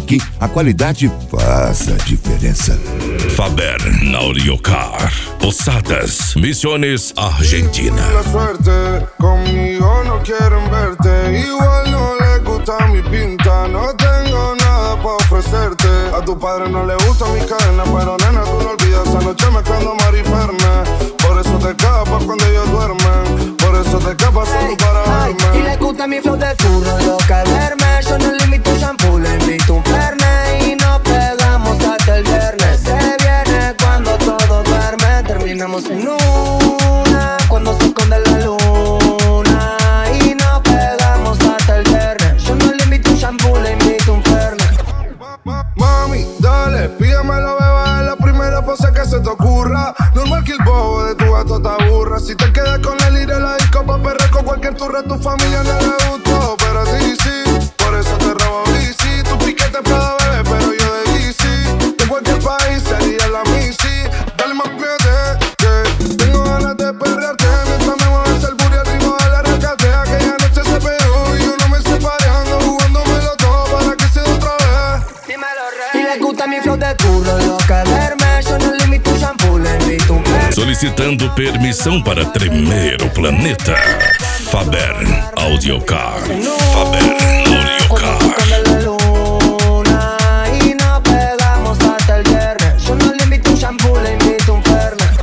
aqui a qualidade faz a diferença. Faber Audiocar, Posadas, Misiones, Argentina. La suerte, conmigo no quieren verte. Igual no les gusta mi pinta. No tengo nada para ofrecerte. A tu padre no le gusta mi cadena, pero nena, tú no olvidas. Anoche me quedo mariferme. Por eso te escapas cuando ellos duermen. Por eso te escapas solo para verme. Y le gusta mi flow de curro, loca verme. Yo no le invito un shampoo, le invito un Fernet. Y nos pegamos hasta el viernes. Se viene cuando todo duerme. Terminamos en una, cuando se esconde la luna. Y nos pegamos hasta el viernes. Yo no le invito un shampoo, le invito un Fernet. Mami, dale, pídamelo, beba, es la primera pose que se te ocurra. Normal que el bobo de tu gato te aburra. Si te quedas con él, iré a la disco pa' perrer con cualquier turra. Tu familia no le gustó, pero a ti sí. Por eso te robo bici. Tu piquete puedo beber, pero yo de bici. De cualquier país sería la misi. Dale más piede, que tengo ganas de perrearte. Mientras me mueves el booty al ritmo de la recate. Aquella noche se pegó y yo no me separé. Ando jugándomelo todo para que se dé otra vez. Y le gusta mi flow de curro, loca verme. Yo no le invito un shampoo, le invito un Fernet. Solicitando permissão para tremer o planeta. Faber Audiocar. Faber Audiocar. La luna y nos pegamos hasta el viernes. Yo no le invito un shampoo, le invito un Fernet.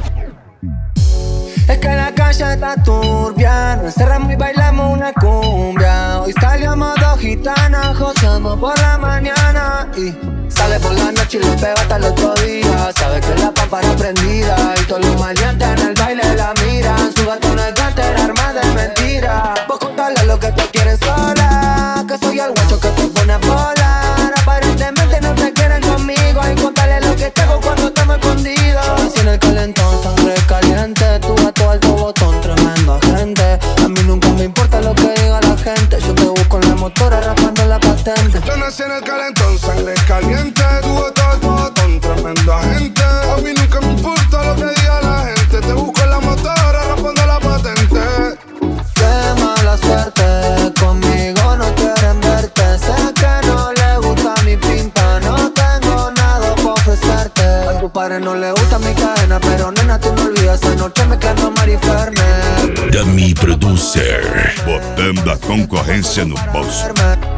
Es que la calle está turbia. Nos encerramos y bailamos una cumbia. Hoy salíamos dos gitanas, joseamos por la mañana. Y sale por la noche y le pega hasta el otro día. Sabe que la pámpara prendida. Y todos los maleantes en el baile la miran. Su gato no es gángster, arma de mentira. Vos contale lo que te quieres sola. Que soy el guacho que te pone a volar. Aparentemente no te quieren conmigo. Y contale lo que te hago cuando estamos escondidos. Así en el calentón, sangre caliente. Tu gato alto botón, tremendo agente. A mí nunca me importa lo que diga la gente. Yo te busco en la motora raspando la patente. Yo nací en el calentón, sangre caliente. Tu botón, tremendo agente. A mí nunca me importa lo que diga la gente. Te busco en la motora raspando la patente. Qué mala suerte, conmigo no quieren verte. Sé que no le gusta mi pinta, no tengo nada para ofrecerte. A tu padre no le gusta mi cadena, pero nena, tú no olvidas. Anoche me quedo mariferme. Dami Producer. Botando a concorrência no bolso.